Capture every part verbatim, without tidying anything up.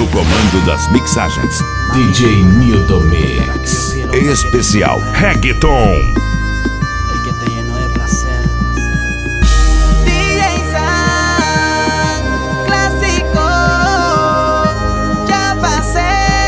No comando das mixagens, D J Nildo Mix. Especial Reggaeton. El que te llenó de placer. D J San, clásico, ya pasé.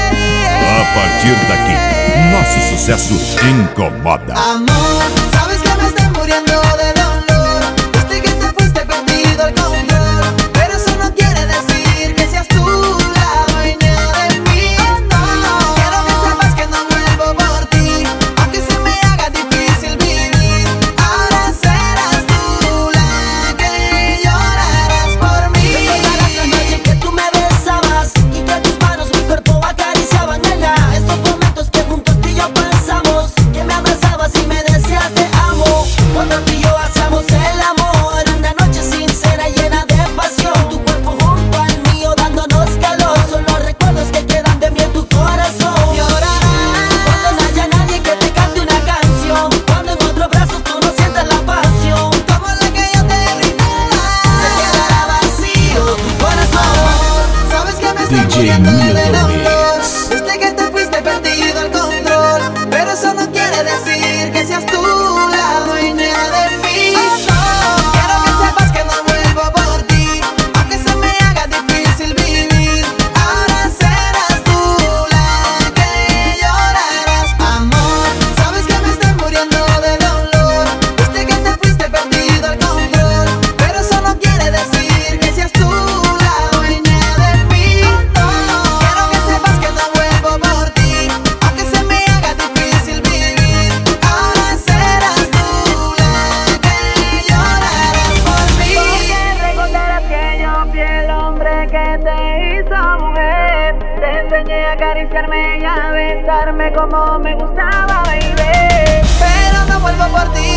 A partir daqui, nosso sucesso incomoda. Amor, sabes que me estoy muriendo de dolor. Desde que te fuiste he perdido el control. Pero eso no quiere decir que seas tú la dueña de mí. No, quiero que sepas que no vuelvo por ti, aunque se me haga difícil vivir. Ahora serás tú la que llorarás por mí. Recordarás la noche que tú me besabas y que tus manos mi cuerpo acariciaban, nena. Esos momentos que juntos tú y yo pasamos, que me abrazabas y me decías te amo. Cuando tú y yo hacíamos el amor, una noche sincera llena de pasión. Tu cuerpo junto al mío dándonos calor. Son los recuerdos que quedan de mí en tu corazón. Llorarás Cuando no haya nadie que te cante una canción, cuando en otros brazos tú no sientas la pasión, como la que yo te brindaba. se quedará vacío tu corazón. Sabes que me D estoy J muriendo de Nildo dolor. Mix. Desde que te fuiste he perdido el control. Pero eso no quiere decir que seas tú la dueña de mí. No, quiero que sepas que no vuelvo por ti, aunque se me haga difícil vivir. Ahora serás tú la que llorarás. Amor, sabes que me estoy muriendo de dolor. Desde que te fuiste he perdido el control. Pero eso no quiere decir que seas tú la dueña de mí. No, quiero que sepas que no vuelvo por ti, aunque se me haga difícil vivir. Ahora serás tú la que llorarás por mí. Porque recordarás que yo fui el hombre que te hizo mujer. Te enseñé a acariciarme y a besarme como me gustaba, baby. Pero no vuelvo por ti.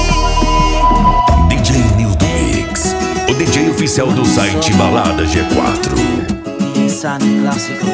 D J Nildo Mix, o D J oficial do site Balada G quatro. D J San, clásico.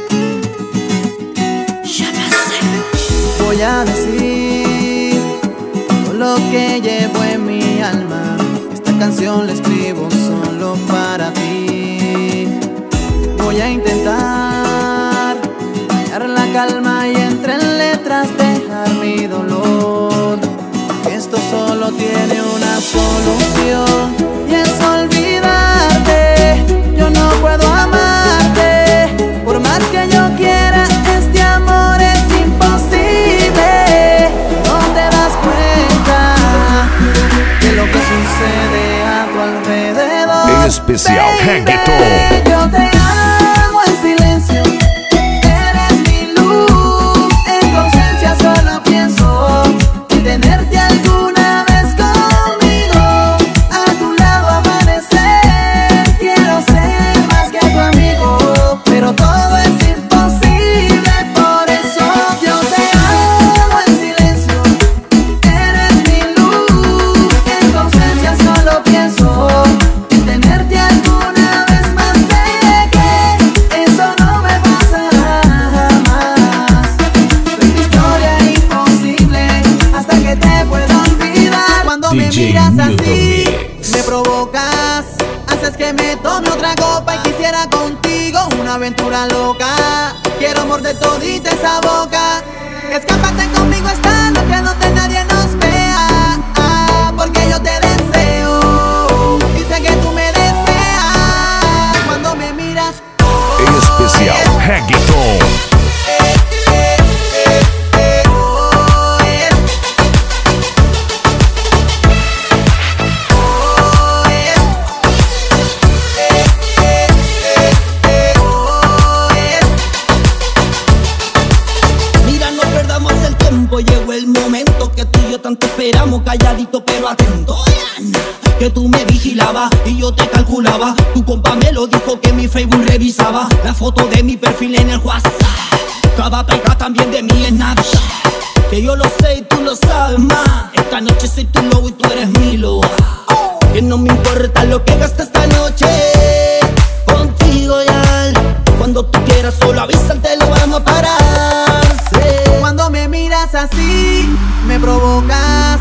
Voy a decir todo lo que llevo en mi alma. Esta canción la escribo solo para ti. Voy a intentar hallar la calma y entre letras dejar mi dolor. Esto solo tiene una solución y es olvidarte. Yo no puedo amarte, por más que yo quiera, este amor es imposible. No te das cuenta de lo que sucede a tu alrededor. Especial Baby, Reggaeton. yo te amo en silencio. Eres mi luz, en tu ausencia solo pienso en tenerte alguna vez conmigo, a tu lado amanecer. Quiero ser más que tu amigo, pero todo es imposible, por eso yo te amo en silencio. Eres mi luz, en tu ausencia solo pienso en tenerte alguna vez más. Sé que eso no me pasará jamás. Es mi historia imposible hasta que te pueda olvidar. Cuando me D J miras Nildo así, Mix. me provocas, haces que me tome otra copa y quisiera contigo una aventura loca. Quiero morder todita esa boca. Escápate conmigo esta noche donde nadie nos vea, ah, porque yo te deseo y sé que tú me deseas. Cuando me miras, oh, Especial yeah. Reggaeton. Eh, eh, eh, eh, oh, yeah. Oh, yeah. Eh, eh, eh, eh, oh, yeah. Mira, no perdamos el tiempo, llegó el momento que tú y yo tanto esperamos, calladito pero atento. Que tú me vigilabas y yo te calculaba. Tu compa me lo dijo que mi Facebook revisaba la foto de mi perfil en el WhatsApp. Estaba pegada también de mí en Snapchat. Que yo lo sé y tú lo sabes más. Esta noche soy tu lobo y tú eres mi loba. Que no me importa lo que gastes esta noche contigo ya. Cuando tú quieras solo avisa, te lo vamos a parar. Sí. Cuando me miras así, me provocas,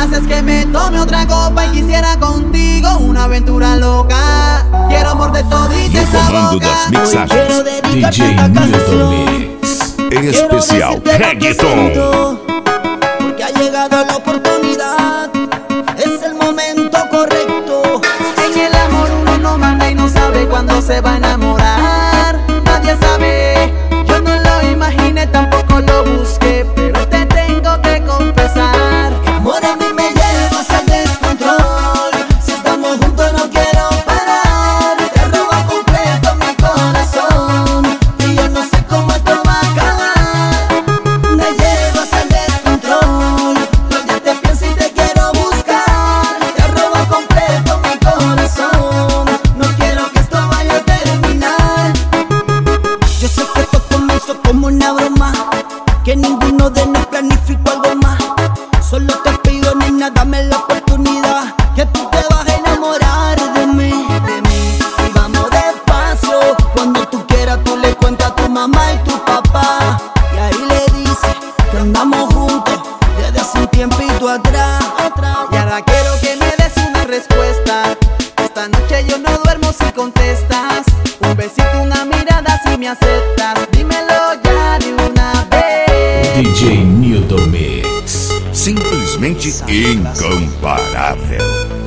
Haces que me tome otra copa y quisiera contigo una aventura loca. Quiero morder todita esa comando boca. das mixagens, Quiero D dedicarte J esta Nildo canción. Mix. em Quiero especial decirte lo que Reggaeton. siento, porque ha llegado la oportunidad. Es el momento correcto. En el amor uno no manda y no sabe cuándo se va a enamorar. Nadie sabe, yo no lo imaginé, tampoco lo busqué, pero te tengo que confesar. Amor, a mí me llevas al descontrol. Si estamos juntos no quiero parar. Te roba completo mi corazón y yo no sé cómo esto va a acabar. Me llevas al descontrol. Todo ya te pienso y te quiero buscar. Te roba completo mi corazón. No quiero que esto vaya a terminar. Yo sé que esto comenzó como una broma, que ninguno de nos planificó algo más. Solo te pido, nena, dame la oportunidad, que tú te vas a enamorar de mí, de mí. Y vamos despacio, cuando tú quieras tú le cuentas a tu mamá y tu papá. Y ahí le dices que andamos juntos desde hace un tiempito atrás, atrás. Y ahora quiero que me des una respuesta. Esta noche yo no duermo si contestas. Un besito, una mirada si me aceptas. Dímelo ya de una vez. D J Nildo Mix. Simplesmente incomparável.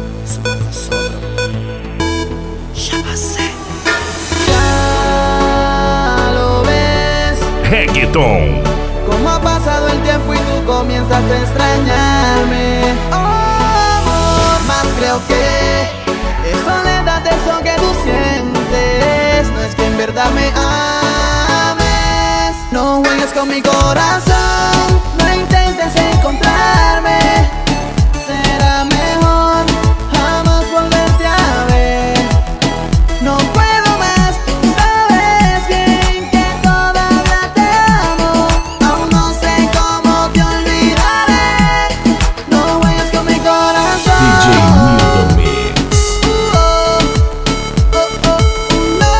Ya lo ves, Reggaeton. cómo ha pasado el tiempo y tú comienzas a extrañarme. Oh, amor, más creo que es soledad eso que tú sientes. No es que en verdad me ames. No juegues con mi corazón, no intentes encontrarme. Será mejor jamás volverte a ver. No puedo más, sabes bien que todavía te amo. Aún no sé cómo te olvidaré. No juegues con mi corazón. D J Nildo Mix. Oh, oh, oh, no,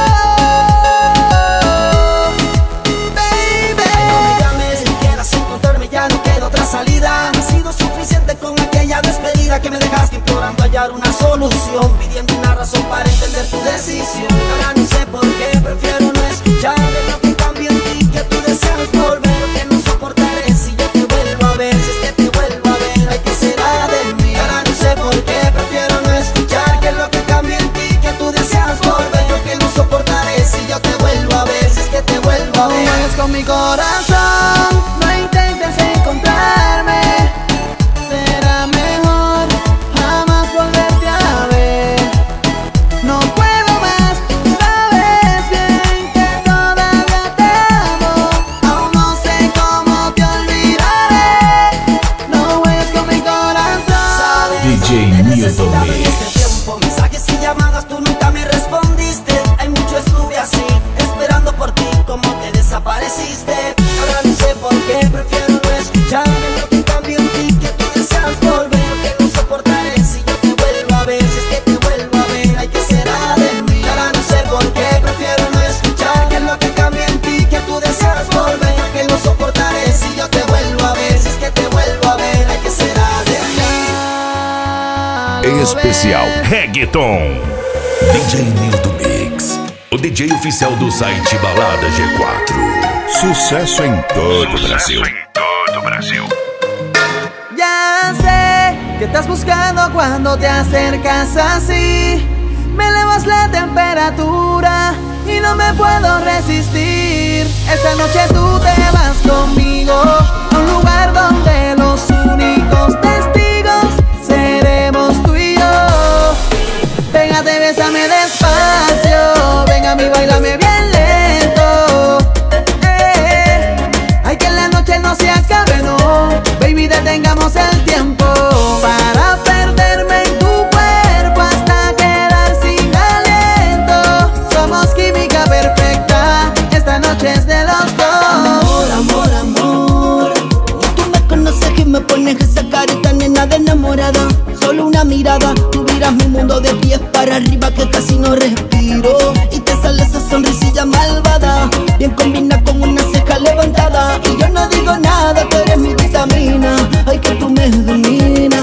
baby. No me llames, si quieras encontrarme ya no queda otra salida. Ha sido suficiente con aquella despedida que me dejaste implorando hallar una solución, pidiendo una razón para entender tu decisión. Ahora no sé por qué, prefiero no escuchar de lo que cambia en ti, que tú deseas volver, que no soportaré si yo te vuelvo a ver. Si es que te vuelvo a ver, ay, ¿qué será de mí? Ahora no sé por qué, prefiero no escuchar que lo que cambia en ti, que tú deseas volver, que no soportaré si yo te vuelvo a ver. Si es que te vuelvo a No ver. juegues con mi corazón, no intentes encontrarme. Será mejor jamás volverte a ver. No puedo más, sabes bien que todavía te amo. Aún no sé cómo te olvidaré. No juegues con mi corazón. D J Nildo En Mix. este tiempo, mensajes y llamadas tú nunca me respondiste. Hay mucho estuve así, esperando por ti, como te desapareciste. Ahora no sé por qué, prefiero no escuchar de lo que cambia en ti, que tú deseas volver, que no soportaré si yo te vuelvo a ver. Si es que te vuelvo a ver, ay, ¿qué será de mí? Ahora no sé por qué, prefiero no escuchar que lo que cambia en ti, que tú deseas volver, que no soportaré si yo te vuelvo a ver. Si es que te vuelvo a ver, ay, ¿qué será de mí? Em especial Reggaeton. D J Nildo Mix. O D J oficial do site Balada G quatro. Sucesso em todo o Brasil. Ya sé que estás buscando cuando te acercas así. Me elevas la temperatura y no me puedo resistir. Esta noche tú te vas conmigo a un lugar donde los únicos testigos seremos tú y yo. Pégate, bésame despacio, ven a mí, bailame bien lento. Eh, ay, que la noche no se acabe, no. Baby, detengamos el tiempo para perderme en tu cuerpo hasta quedar sin aliento. Somos química perfecta, esta noche es de los dos. Amor, amor, amor. Tú me conoces y me pones esa carita, nena, de enamorada. Solo una mirada, tú miras mi mundo de pies para arriba que casi no respiro. Y te sale esa sonrisilla malvada, bien combina con una ceja levantada. Y yo no digo nada, tú eres mi vitamina, ay, que tú me dominas.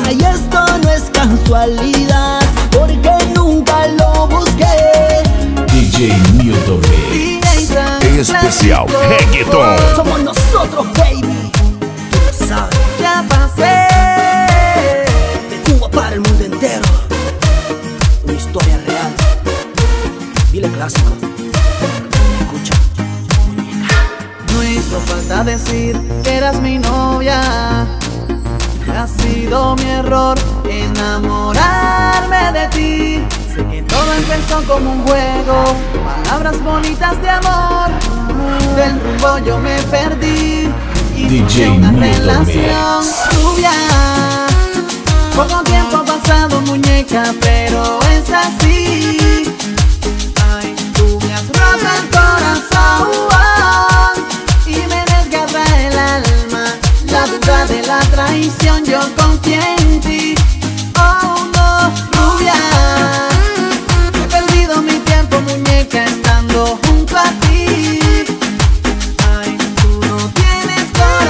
casualidad, porque nunca lo busqué. D J Nildo Mix. Especial Reggaeton. Somos nosotros, baby. Tú lo sabes. Ya pasé De Cuba para el mundo entero. Una historia real. Dile clásico. Escucha. No hizo falta decir que eras mi novia. Ha sido mi error enamorarme de ti. Sé que todo empezó como un juego, palabras bonitas de amor. Del rumbo yo me perdí y D J tuve una Nildo relación Mix. tuya. Poco tiempo ha pasado, muñeca, pero es así. Ay, tú me has roto el corazón y me desgarra el alma. La duda de la traición, yo confié en ti. Oh no, rubia, he perdido mi tiempo, muñeca, estando junto a ti. Ay, tú no tienes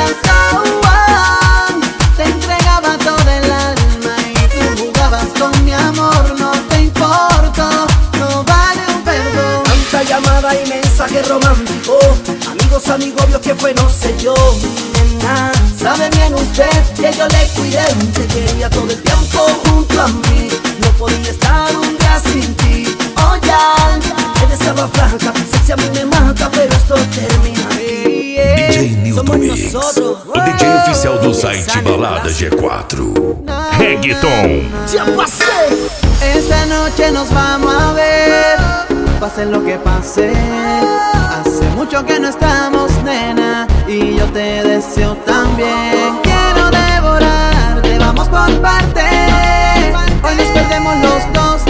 corazón. Te entregaba todo el alma y tú jugabas con mi amor. No te importo, no vale un perdón. Tanta llamada y mensaje romántico, amigos, amigobios, que fue no sé yo. Nena, sabe bien usted que yo le cuidé, te quería todo el tiempo junto a mí. No podía estar un día sin ti. Oh ya, te deseaba franca, sexy a mí me mata, pero esto termina aquí. D J Nildo Somos Mix, nosotros. o D J oficial do site Balada G quatro. Reggaeton. Ya pasé. Esta noche nos vamos a ver, pase lo que pase. Hace mucho que no estamos, nena, y yo te deseo también. Quiero devorarte, vamos por partes. Hoy nos perdemos los dos,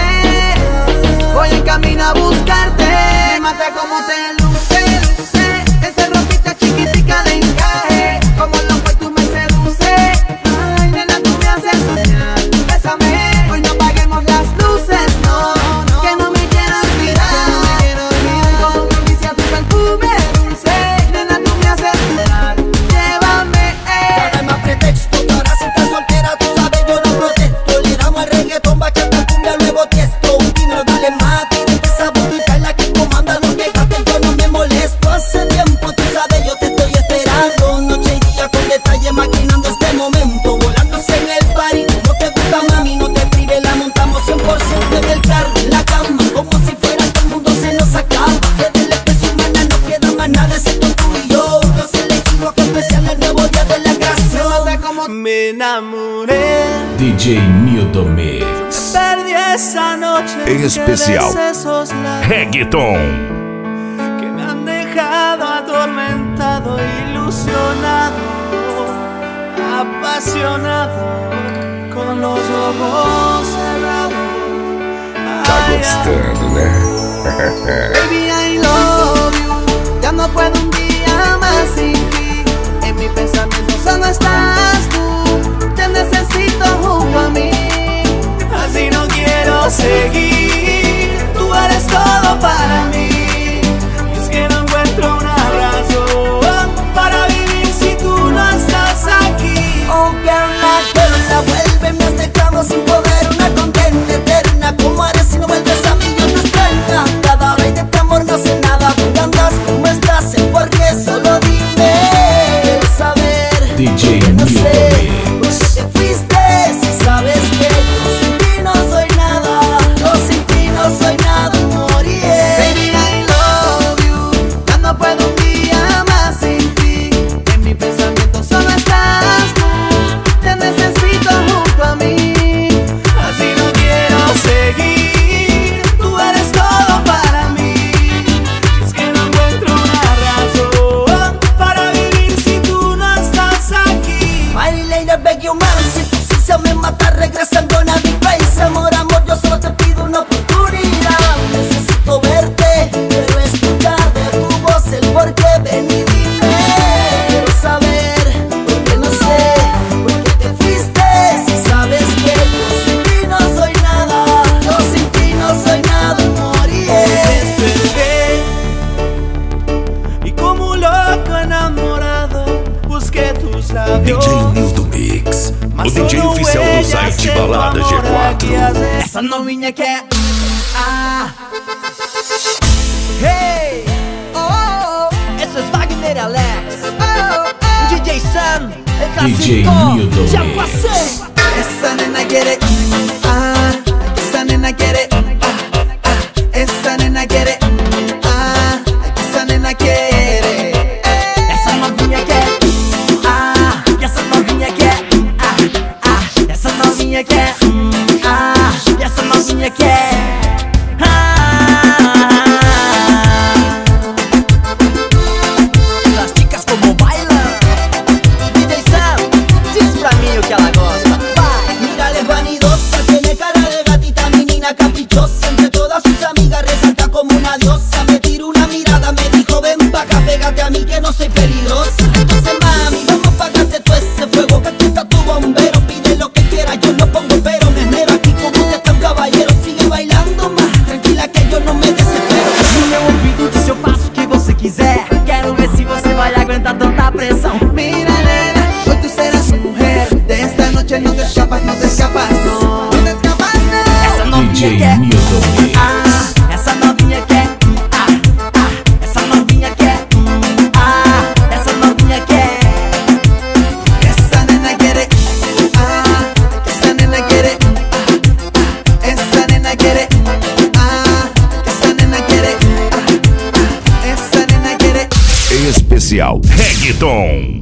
sé. Voy en camino a buscarte. Me mata como te luces, sé. Esa ropita chiquitica de encaje, como loco y tú me seduces. Ay, nena, tú me haces soñar. Bésame, hoy no apaguemos las luces, no, no. Que no me quiero olvidar, no me quiero olvidar. Como me vicia tu perfume dulce, nena, tú me haces llorar. Llévame, eh. Cada más pretexto, que ahora si estás soltera, tú sabes yo no protesto. Le damos al reggaetón, bachata, cumbia, luego tiesto. Un dinero, dale más, tírate esa botica, la que comanda, no que gaste, yo no me molesto. Hace tiempo, tú sabes, yo te estoy esperando. Noche y día con detalle, maquinando este momento. Volándose en el party, como te gusta, mami, no te prives, la montamos cien por ciento en el carro, en la cama, como si fuera que el mundo se nos acaba. Que de la especie humana no queda más nada excepto tú y yo. Los elegidos, que especial el nuevo día de la creación. Como me enamoré, D J Nildo Mix. perdí esa noche. En especial, que esos labios Reggaeton. que me han dejado atormentado, ilusionado, apasionado, con los ojos cerrados. Tá Ay, ay, gostando, né? baby, I love you. Ya no puedo un día más sin ti. En mi pensamiento solo estás tú. Te necesito junto a mí. Así no quiero seguir. Tú eres todo para mí. Y es que no encuentro una razón para vivir si tú no estás aquí. Oh, girl, la girl, vuelve, me has dejado sin poder. Una condena eterna, ¿cómo haré si no vuelves a mí? Yo te extraño. Cada hora y de tu amor no sé nada. ¿Dónde andas? ¿Cómo estás? ¿El por qué? Solo dime. Quiero saber. D J Que no Nildo sé por Mix. qué te fuiste. Si sabes que yo sin ti no soy nada. Yo sin ti no soy nada, moriré. Baby, I love you. Ya no puedo un día más sin ti. En mi pensamiento solo estás tú. Te necesito junto a mí. Así no quiero seguir. Tú eres todo para mí. Es que no encuentro una razón para vivir si tú no estás aquí. My lady, I beg you, man. Si tu sexo me mata, regresando a mi face. Amor, amor, yo solo te pido una oportunidad. Necesito verte, quiero escuchar de tu voz el por qué. Ven y dime. Quiero saber, porque no sé por qué te fuiste. Si sabes que yo sin ti no soy nada. Yo sin ti no soy nada, moriré. Desperté y como un loco enamorado busqué tus D labios. J Nildo Mix, o D J oficial do site Balada G quatro. Essa novinha quer ah. Hey, oh, oh, oh. Eso es Wagner Alex, oh, oh. D J Sam, el D J Nildo ya Mix. pasé. Esa nena quiere ah, esa nena quiere ah, ah. Esa nena quiere ah, esa nena quiere. Essa novinha quer ah, essa novinha quer ah, ah. Essa novinha quer ah, essa novinha quer ah. Las chicas como bailan. D J Sam, diz pra mim o que ela gosta. Vai. Mírala, es vanidosa, tiene cara de gatita menina caprichosa. Entre todas sus amigas resalta como una diosa. Me tiró una mirada, me dijo ven pa' acá, pégate a mí que no soy peligrosa. Entonces mami, vamos a apagarte todo ese fuego, que tú estás tu bombero. Pide lo que quieras, yo no pongo pero. Me esmero aquí como usted está un caballero. Sigue bailando más, tranquila que yo no me desespero. No meu ouvido disse eu faço o que você quiser. Quero ver se você vai aguentar tanta pressão. Mira nena, hoy tú serás mi mujer. De esta noche no te escapas, no te escapas, no, no te escapas, no. Essa D novinha J quer Nildo Mix. ah, essa novinha quer ah, ah. Essa novinha quer ah, essa novinha quer. Essa nena quiere ah, essa nena quiere ah, essa nena quiere ah, essa nena quiere ah, essa nena quiere. Especial Reggaeton.